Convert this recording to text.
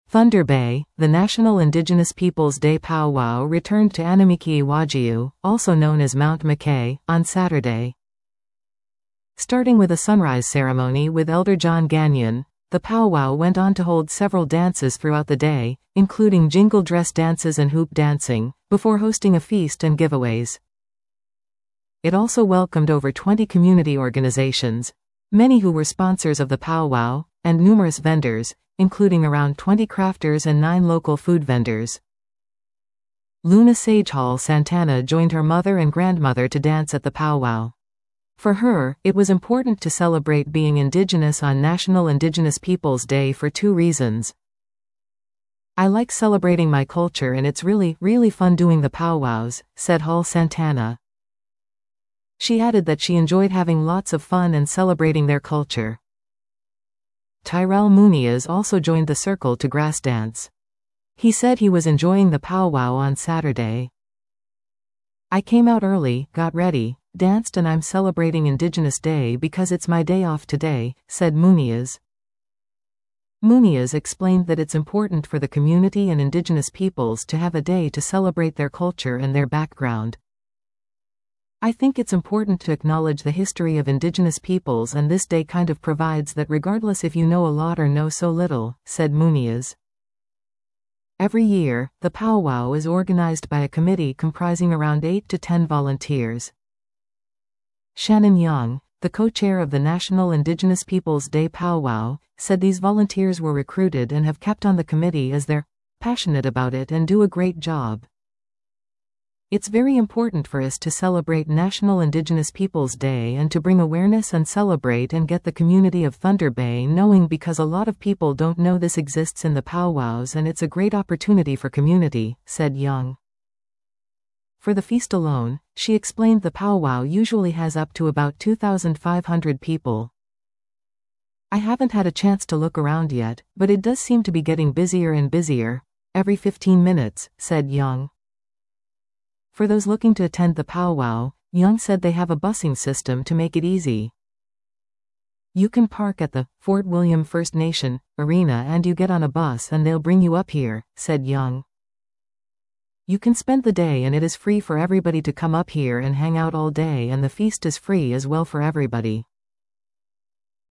Thunder Bay, the National Indigenous Peoples Day powwow returned to Anamikiiwagiu, also known as Mount McKay, on Saturday. Starting with a sunrise ceremony with Elder John Gagnon, the powwow went on to hold several dances throughout the day, including jingle dress dances and hoop dancing, before hosting a feast and giveaways. It also welcomed over 20 community organizations, many who were sponsors of the powwow, and numerous vendors, including around 20 crafters and 9 local food vendors. Luna Sagehall Santana joined her mother and grandmother to dance at the powwow. For her, it was important to celebrate being Indigenous on National Indigenous Peoples Day for 2 reasons. "I like celebrating my culture and it's really fun doing the powwows," said Hall Santana. She added that she enjoyed having lots of fun and celebrating their culture. Tyrell Muniz also joined the circle to grass dance. He said he was enjoying the powwow on Saturday. "I came out early, got ready, danced and I'm celebrating Indigenous Day because it's my day off today," said Muniz. Muniz explained that it's important for the community and Indigenous peoples to have a day to celebrate their culture and their background. "I think it's important to acknowledge the history of Indigenous peoples and this day kind of provides that regardless if you know a lot or know so little," said Muniz. Every year, the powwow is organized by a committee comprising around 8 to 10 volunteers. Shannon Young, the co-chair of the National Indigenous Peoples Day powwow, said these volunteers were recruited and have kept on the committee as they're passionate about it and do a great job. "It's very important for us to celebrate National Indigenous Peoples Day and to bring awareness and celebrate and get the community of Thunder Bay knowing because a lot of people don't know this exists in the powwows and it's a great opportunity for community," said Young. For the feast alone, she explained the powwow usually has up to about 2,500 people. "I haven't had a chance to look around yet, but it does seem to be getting busier and busier, every 15 minutes, said Young. For those looking to attend the powwow, Young said they have a busing system to make it easy. "You can park at the Fort William First Nation arena and you get on a bus and they'll bring you up here," said Young. "You can spend the day and it is free for everybody to come up here and hang out all day and the feast is free as well for everybody."